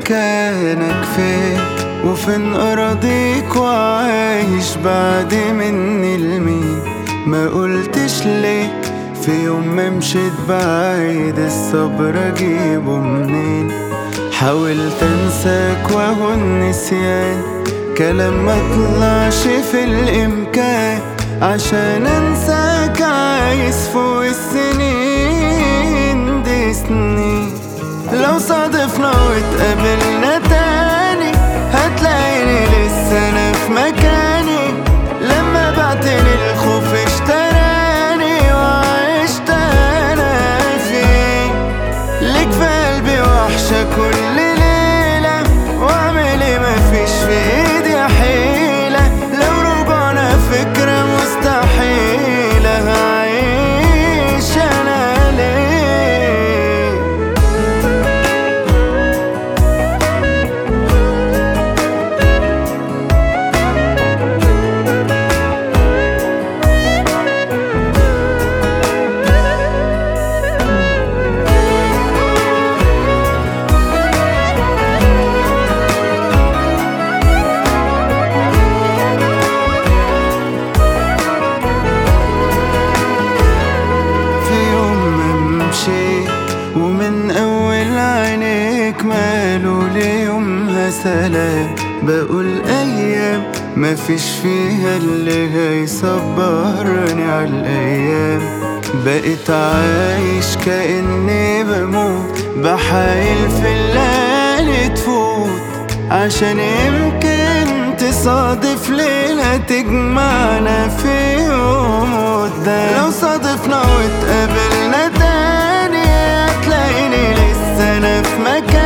مكانك فين وفين أراضيك وعايش بعد مني لمين؟ ما قلتش ليه في يوم ما مشيت بعيد؟ الصبر اجيبه منين؟ حاولت انساك وهو النسيان كلام ما طلعش في الامكان. عشان انساك عايز فوق السنين دي سنين. لو صادفنا واتقابلنا تاني هتلاقيني لسه انا في مكاني. لما بعتني الخوف اشتراني وعشت انا فيه. ليك في قلبي وحشة كل ليلة واعمل ايه مفيش في ايدي حيلة. لو رجعنا فكرة مستحيلة هعيش انا ليه؟ ومن أول عينيك ماله ليومها سلام. بقول أيام مفيش فيها اللي هيصبرني عالأيام. بقيت عايش كأني بموت بحايل في الليالي تفوت. عشان يمكن تصادف ليلة تجمعنا في يوم قدام. لو صادفنا واتقابلنا تاني هتلاقيني لسه انا في مكان.